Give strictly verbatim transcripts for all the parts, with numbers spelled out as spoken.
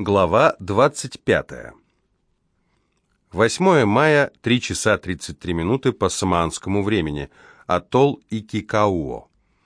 Глава двадцать пятая. восьмое мая, три часа тридцать три минуты по самоанскому времени. Атолл Икикауо.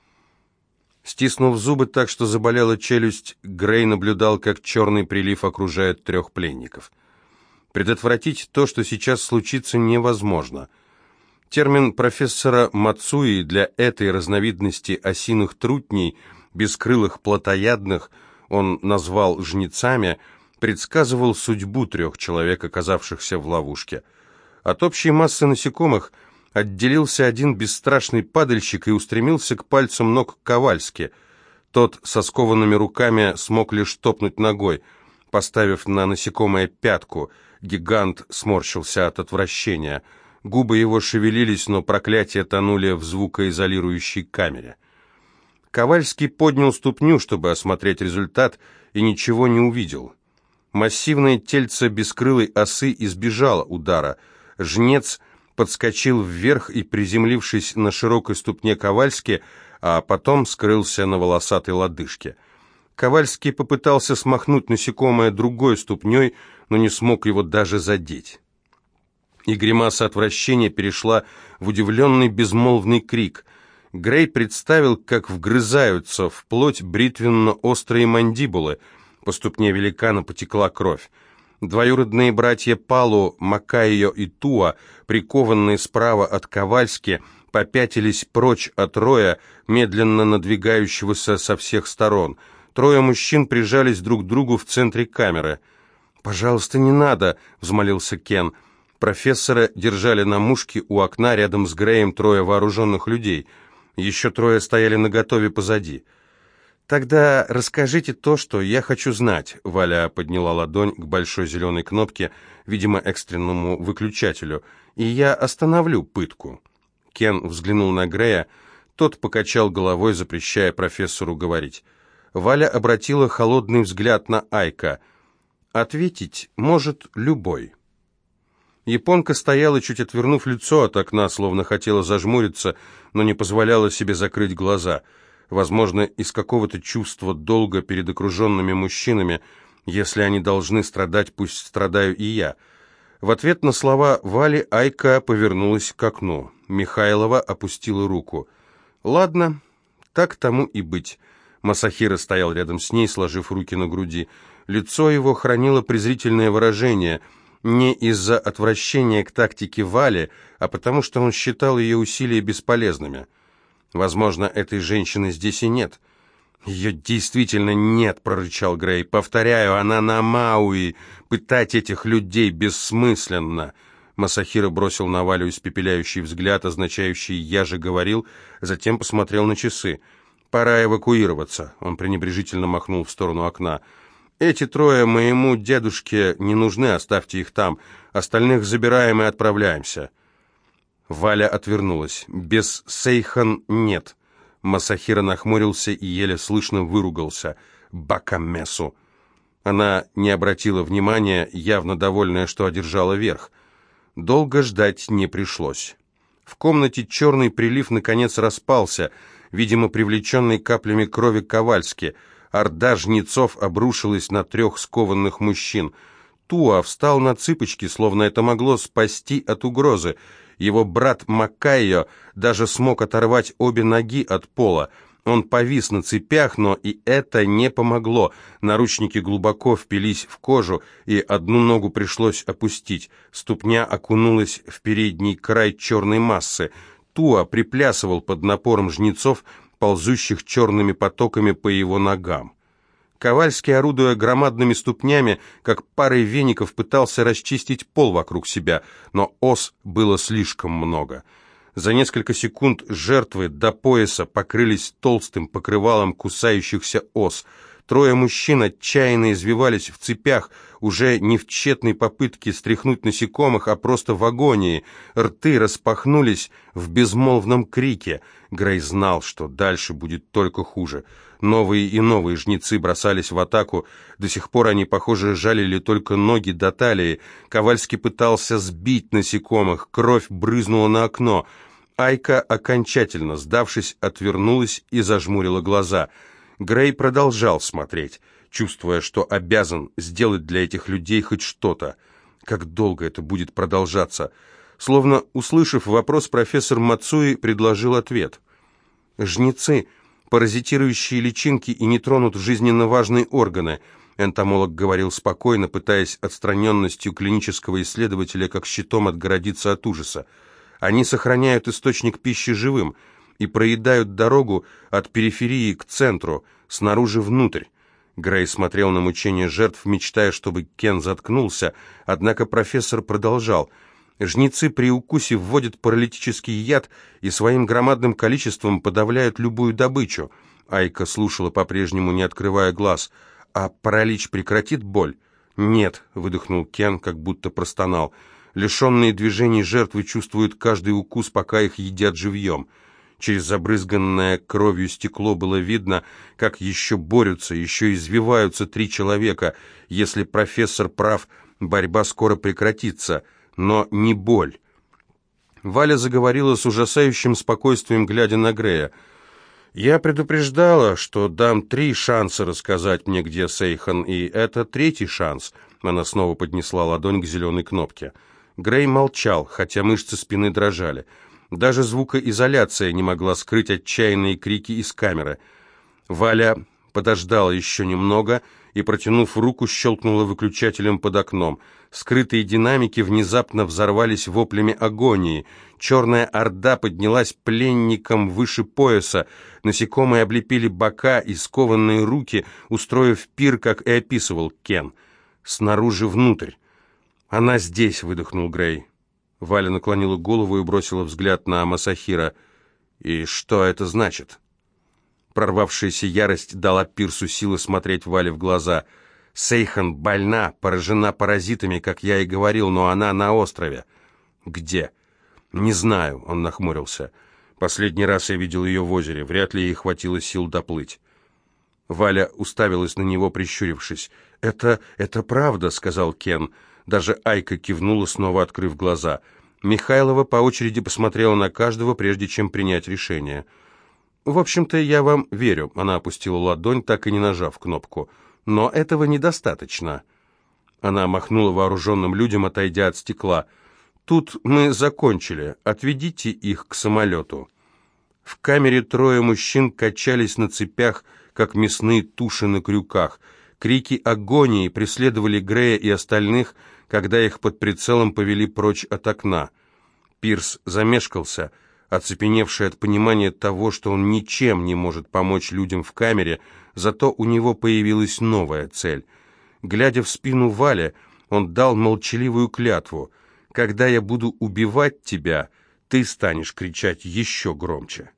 Стиснув зубы так, что заболела челюсть, Грей наблюдал, как черный прилив окружает трех пленников. Предотвратить то, что сейчас случится, невозможно. Термин профессора Мацуи для этой разновидности осиных трутней, бескрылых плотоядных, он назвал жнецами, предсказывал судьбу трех человек, оказавшихся в ловушке. От общей массы насекомых отделился один бесстрашный падальщик и устремился к пальцам ног Ковальски. Тот со скованными руками смог лишь топнуть ногой, поставив на насекомое пятку. Гигант сморщился от отвращения. Губы его шевелились, но проклятия тонули в звукоизолирующей камере. Ковальский поднял ступню, чтобы осмотреть результат, и ничего не увидел. Массивное тельце бескрылой осы избежало удара. Жнец подскочил вверх и, приземлившись на широкой ступне Ковальски, а потом скрылся на волосатой лодыжке. Ковальский попытался смахнуть насекомое другой ступней, но не смог его даже задеть. И гримаса отвращения перешла в удивленный безмолвный крик. Грей представил, как вгрызаются в плоть бритвенно-острые мандибулы. По ступне великана потекла кровь. Двоюродные братья Палу, Макайо и Туа, прикованные справа от Ковальски, попятились прочь от роя, медленно надвигающегося со всех сторон. Трое мужчин прижались друг к другу в центре камеры. «Пожалуйста, не надо», — взмолился Кен. Профессора держали на мушке у окна рядом с Греем трое вооруженных людей. Еще трое стояли наготове позади. «Тогда расскажите то, что я хочу знать», — Валя подняла ладонь к большой зеленой кнопке, видимо, экстренному выключателю, «и я остановлю пытку». Кен взглянул на Грея, тот покачал головой, запрещая профессору говорить. Валя обратила холодный взгляд на Айка. «Ответить может любой». Японка стояла, чуть отвернув лицо от окна, словно хотела зажмуриться, но не позволяла себе закрыть глаза. Возможно, из какого-то чувства долга перед окруженными мужчинами. Если они должны страдать, пусть страдаю и я. В ответ на слова Вали Айка повернулась к окну. Михайлова опустила руку. «Ладно, так тому и быть». Масахиро стоял рядом с ней, сложив руки на груди. Лицо его хранило презрительное выражение – не из-за отвращения к тактике Вали, а потому что он считал ее усилия бесполезными. Возможно, этой женщины здесь и нет. «Ее действительно нет», — прорычал Грей. «Повторяю, она на Мауи. Пытать этих людей бессмысленно». Масахиро бросил на Валю испепеляющий взгляд, означающий «я же говорил», затем посмотрел на часы. «Пора эвакуироваться», — он пренебрежительно махнул в сторону окна. «Эти трое моему дедушке не нужны, оставьте их там. Остальных забираем и отправляемся». Валя отвернулась. «Без Сейхан нет». Масахиро нахмурился и еле слышно выругался. «Бакамесу». Она не обратила внимания, явно довольная, что одержала верх. Долго ждать не пришлось. В комнате черный прилив наконец распался, видимо, привлеченный каплями крови Ковальски. Орда жнецов обрушилась на трех скованных мужчин. Туа встал на цыпочки, словно это могло спасти от угрозы. Его брат Макайо даже смог оторвать обе ноги от пола. Он повис на цепях, но и это не помогло. Наручники глубоко впились в кожу, и одну ногу пришлось опустить. Ступня окунулась в передний край черной массы. Туа приплясывал под напором жнецов, ползущих черными потоками по его ногам. Ковальский, орудуя громадными ступнями, как парой веников, пытался расчистить пол вокруг себя, но ос было слишком много. За несколько секунд жертвы до пояса покрылись толстым покрывалом кусающихся ос. Трое мужчин отчаянно извивались в цепях, уже не в тщетной попытке стряхнуть насекомых, а просто в агонии. Рты распахнулись в безмолвном крике. Грей знал, что дальше будет только хуже. Новые и новые жнецы бросались в атаку. До сих пор они, похоже, жалили только ноги до талии. Ковальский пытался сбить насекомых. Кровь брызнула на окно. Айка, окончательно сдавшись, отвернулась и зажмурила глаза. Грей продолжал смотреть. чувствуя, что обязан сделать для этих людей хоть что-то. Как долго это будет продолжаться? Словно услышав вопрос, профессор Мацуи предложил ответ. «Жнецы, паразитирующие личинки и не тронут жизненно важные органы», энтомолог говорил спокойно, пытаясь отстраненностью клинического исследователя как щитом отгородиться от ужаса. «Они сохраняют источник пищи живым и проедают дорогу от периферии к центру, снаружи внутрь». Грей смотрел на мучения жертв, мечтая, чтобы Кен заткнулся, однако профессор продолжал. «Жнецы при укусе вводят паралитический яд и своим громадным количеством подавляют любую добычу». Айка слушала по-прежнему, не открывая глаз. «А паралич прекратит боль?» «Нет», — выдохнул Кен, как будто простонал. «Лишенные движений жертвы чувствуют каждый укус, пока их едят живьем». Через забрызганное кровью стекло было видно, как еще борются, еще извиваются три человека. Если профессор прав, борьба скоро прекратится, но не боль. Валя заговорила с ужасающим спокойствием, глядя на Грея. «Я предупреждала, что дам три шанса рассказать мне, где Сейхан, и это третий шанс». Она снова поднесла ладонь к зеленой кнопке. Грей молчал, хотя мышцы спины дрожали. Даже звукоизоляция не могла скрыть отчаянные крики из камеры. Валя подождала еще немного и, протянув руку, щелкнула выключателем под окном. Скрытые динамики внезапно взорвались воплями агонии. Черная орда поднялась пленником выше пояса. Насекомые облепили бока и скованные руки, устроив пир, как и описывал Кен. Снаружи внутрь. «Она здесь», — выдохнул Грей. Валя наклонила голову и бросила взгляд на Масахира. «И что это значит?» Прорвавшаяся ярость дала Пирсу силы смотреть Вале в глаза. «Сейхан больна, поражена паразитами, как я и говорил, но она на острове». «Где?» «Не знаю», — он нахмурился. «Последний раз я видел ее в озере. Вряд ли ей хватило сил доплыть». Валя уставилась на него, прищурившись. «Это... это правда», — сказал Кен. Даже Айка кивнула, снова открыв глаза. Михайлова по очереди посмотрела на каждого, прежде чем принять решение. «В общем-то, я вам верю», — она опустила ладонь, так и не нажав кнопку. «Но этого недостаточно». Она махнула вооруженным людям, отойдя от стекла. «Тут мы закончили. Отведите их к самолету». В камере трое мужчин качались на цепях, как мясные туши на крюках. Крики агонии преследовали Грея и остальных, когда их под прицелом повели прочь от окна. Пирс замешкался, оцепеневший от понимания того, что он ничем не может помочь людям в камере, зато у него появилась новая цель. Глядя в спину Вале, он дал молчаливую клятву: «Когда я буду убивать тебя, ты станешь кричать еще громче».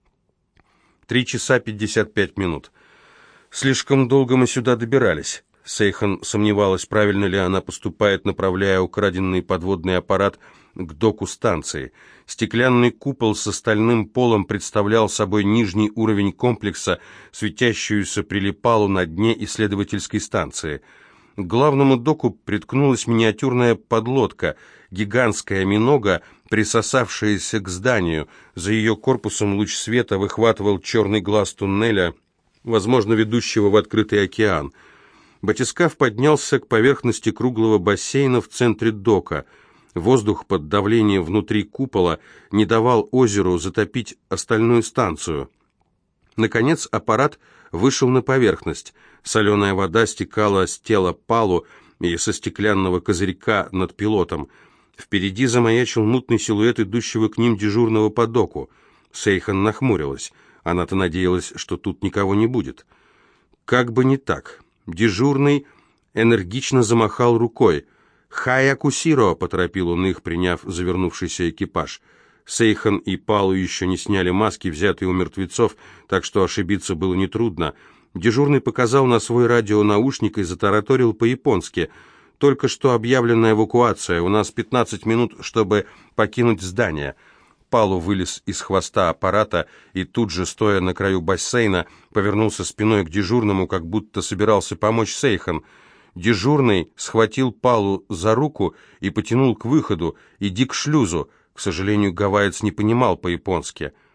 Три часа пятьдесят пять минут. Слишком долго мы сюда добирались. Сейхан сомневалась, правильно ли она поступает, направляя украденный подводный аппарат к доку станции. Стеклянный купол с стальным полом представлял собой нижний уровень комплекса, светящуюся прилипалу на дне исследовательской станции. К главному доку приткнулась миниатюрная подлодка, гигантская минога, присосавшаяся к зданию. За ее корпусом луч света выхватывал черный глаз туннеля, возможно, ведущего в открытый океан. Батискаф поднялся к поверхности круглого бассейна в центре дока. Воздух под давлением внутри купола не давал озеру затопить остальную станцию. Наконец аппарат вышел на поверхность. Соленая вода стекала с тела Палу и со стеклянного козырька над пилотом. Впереди замаячил мутный силуэт идущего к ним дежурного по доку. Сейхан нахмурилась. Она-то надеялась, что тут никого не будет. Как бы не так. Дежурный энергично замахал рукой. «Хая-кусиро!» — поторопил он их, приняв завернувшийся экипаж. Сейхан и Палу еще не сняли маски, взятые у мертвецов, так что ошибиться было нетрудно. Дежурный показал на свой радионаушник и затараторил по-японски. «Только что объявлена эвакуация. У нас пятнадцать минут, чтобы покинуть здание». Палу вылез из хвоста аппарата и тут же, стоя на краю бассейна, повернулся спиной к дежурному, как будто собирался помочь Сейхан. Дежурный схватил Палу за руку и потянул к выходу. «Иди к шлюзу». К сожалению, гавайец не понимал по-японски.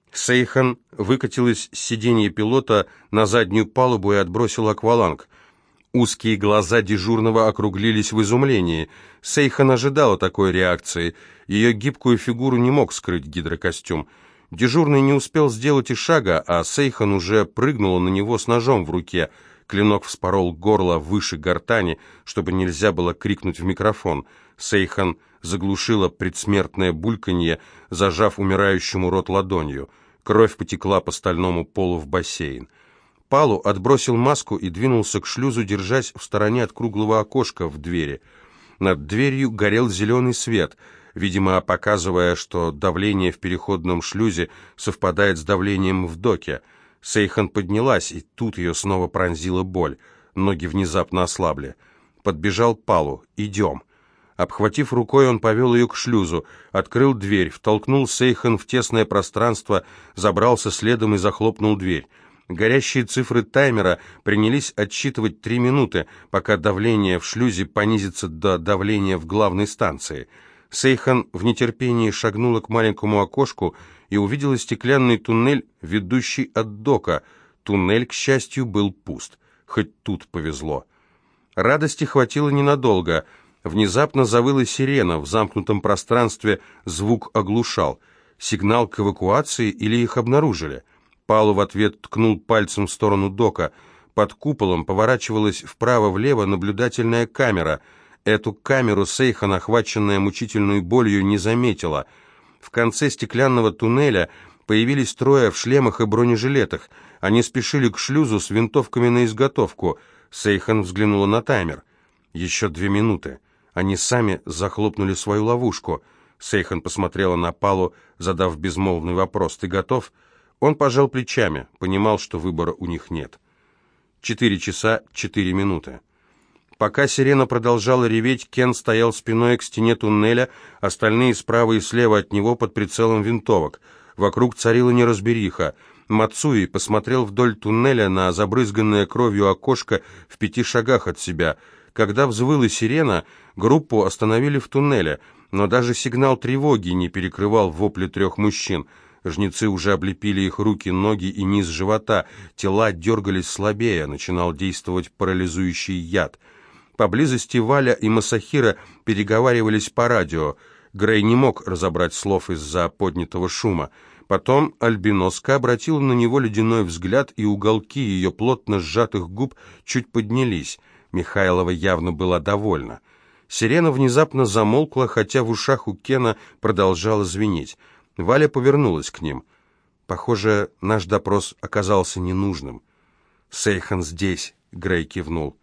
Сейхан выкатилась с сиденья пилота на заднюю палубу и отбросила акваланг. Узкие глаза дежурного округлились в изумлении. Сейхан ожидала такой реакции. Ее гибкую фигуру не мог скрыть гидрокостюм. Дежурный не успел сделать и шага, а Сейхан уже прыгнула на него с ножом в руке. Клинок вспорол горло выше гортани, чтобы нельзя было крикнуть в микрофон. Сейхан заглушила предсмертное бульканье, зажав умирающему рот ладонью. Кровь потекла по стальному полу в бассейн. Палу отбросил маску и двинулся к шлюзу, держась в стороне от круглого окошка в двери. Над дверью горел зеленый свет, видимо, показывая, что давление в переходном шлюзе совпадает с давлением в доке. Сейхан поднялась, и тут ее снова пронзила боль. Ноги внезапно ослабли. Подбежал Палу. «Идем». Обхватив рукой, он повел ее к шлюзу, открыл дверь, втолкнул Сейхан в тесное пространство, забрался следом и захлопнул дверь. Горящие цифры таймера принялись отсчитывать три минуты, пока давление в шлюзе понизится до давления в главной станции. Сейхан в нетерпении шагнула к маленькому окошку и увидела стеклянный туннель, ведущий от дока. Туннель, к счастью, был пуст. Хоть тут повезло. Радости хватило ненадолго. Внезапно завыла сирена, в замкнутом пространстве звук оглушал. Сигнал к эвакуации или их обнаружили? Палу в ответ ткнул пальцем в сторону дока. Под куполом поворачивалась вправо-влево наблюдательная камера. Эту камеру Сейхан, охваченная мучительной болью, не заметила. В конце стеклянного туннеля появились трое в шлемах и бронежилетах. Они спешили к шлюзу с винтовками на изготовку. Сейхан взглянула на таймер. Еще две минуты. Они сами захлопнули свою ловушку. Сейхан посмотрела на Палу, задав безмолвный вопрос: «Ты готов?» Он пожал плечами, понимал, что выбора у них нет. Четыре часа, четыре минуты. Пока сирена продолжала реветь, Кен стоял спиной к стене туннеля, остальные справа и слева от него под прицелом винтовок. Вокруг царила неразбериха. Мацуи посмотрел вдоль туннеля на забрызганное кровью окошко в пяти шагах от себя. Когда взвыла сирена, группу остановили в туннеле, но даже сигнал тревоги не перекрывал вопли трех мужчин. Жнецы уже облепили их руки, ноги и низ живота, тела дергались слабее, начинал действовать парализующий яд. Поблизости Валя и Масахира переговаривались по радио. Грей не мог разобрать слов из-за поднятого шума. Потом Альбиноска обратила на него ледяной взгляд, и уголки ее плотно сжатых губ чуть поднялись. Михайлова явно была довольна. Сирена внезапно замолкла, хотя в ушах у Кена продолжала звенеть. Валя повернулась к ним. Похоже, наш допрос оказался ненужным. «Сейхан здесь», — Грей кивнул.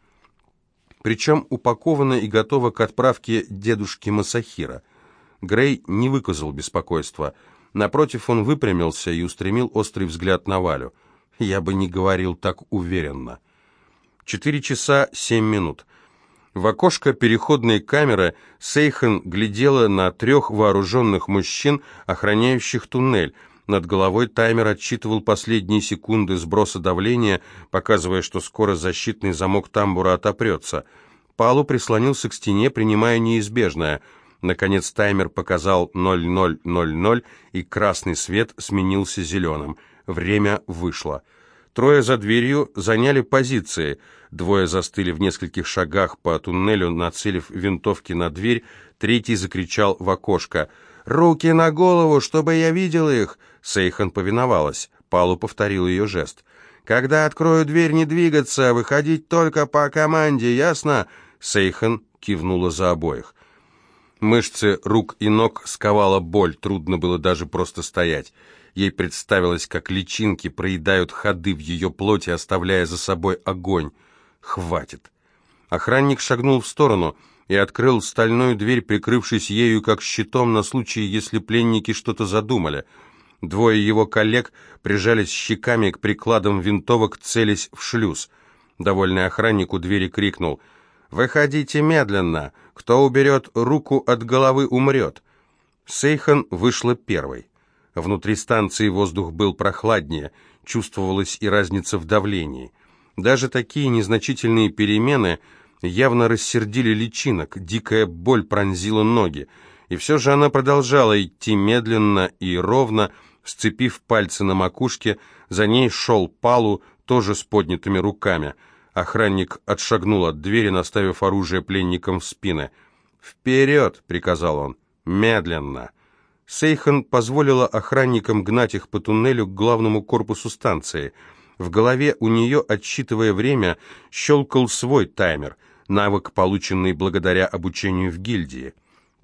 Причем упакована и готова к отправке дедушки Масахира. Грей не выказал беспокойства. Напротив, он выпрямился и устремил острый взгляд на Валю. «Я бы не говорил так уверенно». Четыре часа семь минут. В окошко переходной камеры Сейхан глядела на трех вооруженных мужчин, охраняющих туннель. Над головой таймер отсчитывал последние секунды сброса давления, показывая, что скоро защитный замок тамбура отопрется. Палу прислонился к стене, принимая неизбежное. Наконец таймер показал ноль ноль ноль ноль, и красный свет сменился зеленым. Время вышло. Трое за дверью заняли позиции. Двое застыли в нескольких шагах по туннелю, нацелив винтовки на дверь. Третий закричал в окошко: «Руки на голову, чтобы я видел их!» Сейхан повиновалась. Палу повторил ее жест. «Когда открою дверь, не двигаться, выходить только по команде, ясно?» Сейхан кивнула за обоих. Мышцы рук и ног сковала боль, трудно было даже просто стоять. Ей представилось, как личинки проедают ходы в ее плоти, оставляя за собой огонь. «Хватит!» Охранник шагнул в сторону и открыл стальную дверь, прикрывшись ею как щитом на случай, если пленники что-то задумали. Двое его коллег прижались щеками к прикладам винтовок, целясь в шлюз. Довольный охранник у двери крикнул: «Выходите медленно! Кто уберет руку от головы, умрет!» Сейхан вышла первой. Внутри станции воздух был прохладнее, чувствовалась и разница в давлении. Даже такие незначительные перемены явно рассердили личинок, дикая боль пронзила ноги. И все же она продолжала идти медленно и ровно, Сцепив пальцы на макушке, за ней шел Палу, тоже с поднятыми руками. Охранник отшагнул от двери, наставив оружие пленникам в спины. «Вперед!» — приказал он. «Медленно!» Сейхан позволила охранникам гнать их по туннелю к главному корпусу станции. В голове у нее, отсчитывая время, щелкал свой таймер, навык, полученный благодаря обучению в гильдии.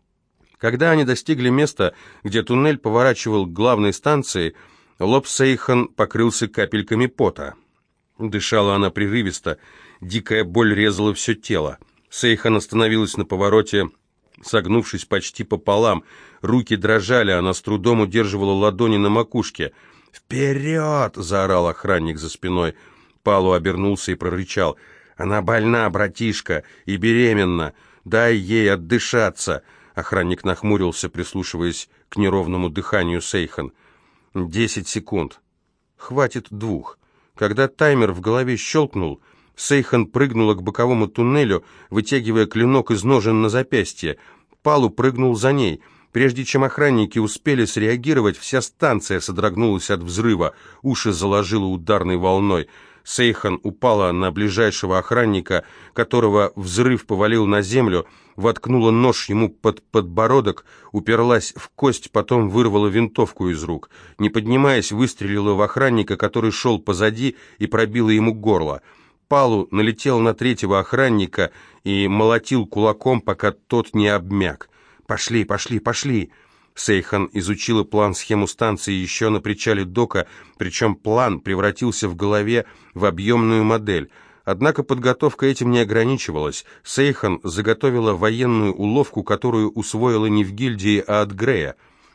Когда они достигли места, где туннель поворачивал к главной станции, лоб Сейхан покрылся капельками пота. Дышала она прерывисто, дикая боль резала все тело. Сейхан остановилась на повороте, согнувшись почти пополам. Руки дрожали, она с трудом удерживала ладони на макушке. «Вперед!» — заорал охранник за спиной. Палу обернулся и прорычал. «Она больна, братишка, и беременна. Дай ей отдышаться!» Охранник нахмурился, прислушиваясь к неровному дыханию Сейхан. «Десять секунд. Хватит двух». Когда таймер в голове щелкнул, Сейхан прыгнула к боковому туннелю, вытягивая клинок из ножен на запястье. Палу прыгнул за ней. Прежде чем охранники успели среагировать, вся станция содрогнулась от взрыва, уши заложило ударной волной. Сейхан упала на ближайшего охранника, которого взрыв повалил на землю, воткнула нож ему под подбородок, уперлась в кость, потом вырвала винтовку из рук. Не поднимаясь, выстрелила в охранника, который шел позади, и пробила ему горло. Палу налетел на третьего охранника и молотил кулаком, пока тот не обмяк. «Пошли, пошли, пошли!» Сейхан изучила план-схему станции еще на причале дока, причем план превратился в голове в объемную модель. Однако подготовка этим не ограничивалась. Сейхан заготовила военную уловку, которую усвоила не в гильдии, а от Грея.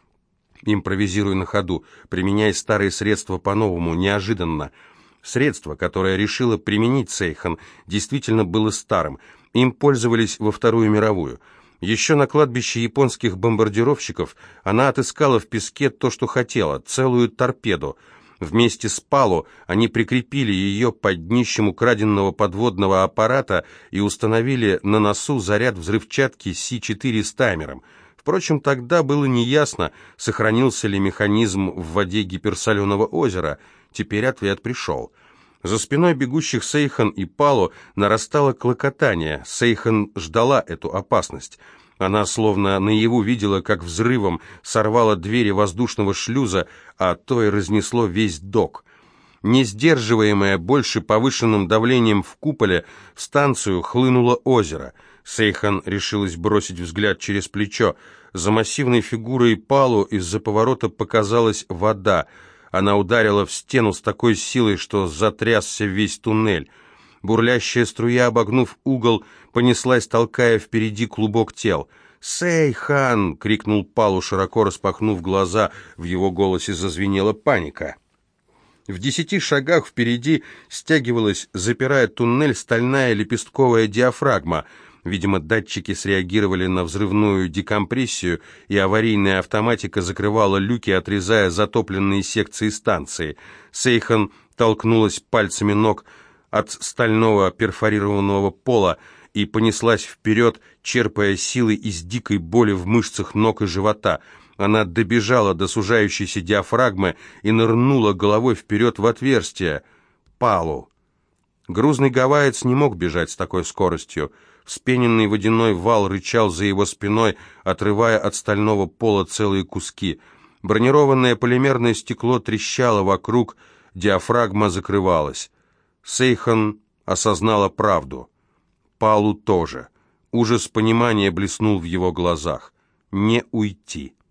Импровизируя на ходу, применяя старые средства по-новому, неожиданно. Средство, которое решила применить Сейхан, действительно было старым. Им пользовались во Вторую мировую. Еще на кладбище японских бомбардировщиков она отыскала в песке то, что хотела, целую торпеду. Вместе с Палу они прикрепили ее под днищем украденного подводного аппарата и установили на носу заряд взрывчатки Си четыре с таймером. Впрочем, тогда было неясно, сохранился ли механизм в воде гиперсоленого озера. Теперь ответ пришел. За спиной бегущих Сейхан и Палу нарастало клокотание. Сейхан ждала эту опасность. Она словно наяву видела, как взрывом сорвало двери воздушного шлюза, а то и разнесло весь док. Не сдерживаемое больше повышенным давлением в куполе, в станцию хлынуло озеро. Сейхан решилась бросить взгляд через плечо. За массивной фигурой Палу из-за поворота показалась вода. Она ударила в стену с такой силой, что затрясся весь туннель. Бурлящая струя, обогнув угол, понеслась, толкая впереди клубок тел. «Сейхан!» — крикнул Палу, широко распахнув глаза. В его голосе зазвенела паника. В десяти шагах впереди стягивалась, запирая туннель, стальная лепестковая диафрагма. Видимо, датчики среагировали на взрывную декомпрессию, и аварийная автоматика закрывала люки, отрезая затопленные секции станции. Сейхан толкнулась пальцами ног от стального перфорированного пола и понеслась вперед, черпая силы из дикой боли в мышцах ног и живота. Она добежала до сужающейся диафрагмы и нырнула головой вперед в отверстие. Палу. Грузный гавайец не мог бежать с такой скоростью. Вспененный водяной вал рычал за его спиной, отрывая от стального пола целые куски. Бронированное полимерное стекло трещало вокруг, диафрагма закрывалась. Сейхан осознала правду. Палу тоже. Ужас понимания блеснул в его глазах. Не уйти.